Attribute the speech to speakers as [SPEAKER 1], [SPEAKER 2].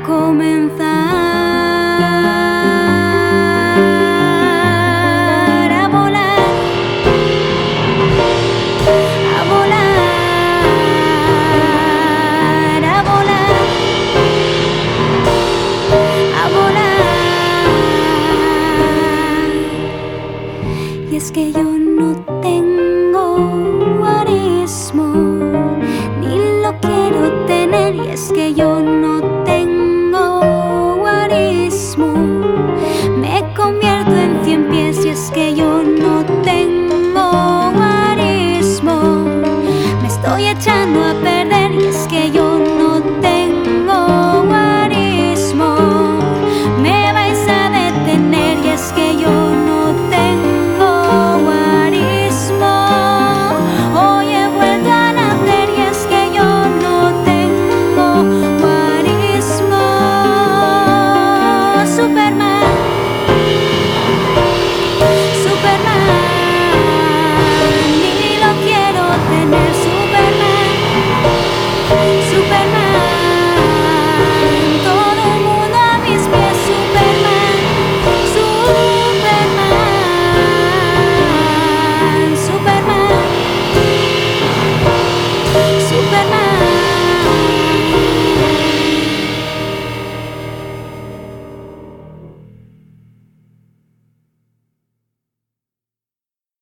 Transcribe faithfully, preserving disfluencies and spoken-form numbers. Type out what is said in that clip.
[SPEAKER 1] comenzar a volar, a volar, a volar, a volar. Y es que yo no tengo guarismo, ni lo quiero tener. Y es que yo no tengo guarismo, me convierto en cien pies. Y es que yo no tengo guarismo, me estoy echando a perder. Y es que yo no tengo guarismo, me vais a detener. Y es que yo no tengo guarismo, hoy he vuelto a nacer. Y es que yo no tengo guarismo. Superman, Superman, ni lo quiero tener. Superman, Superman, todo el mundo a mis pies. Superman, Superman, Superman,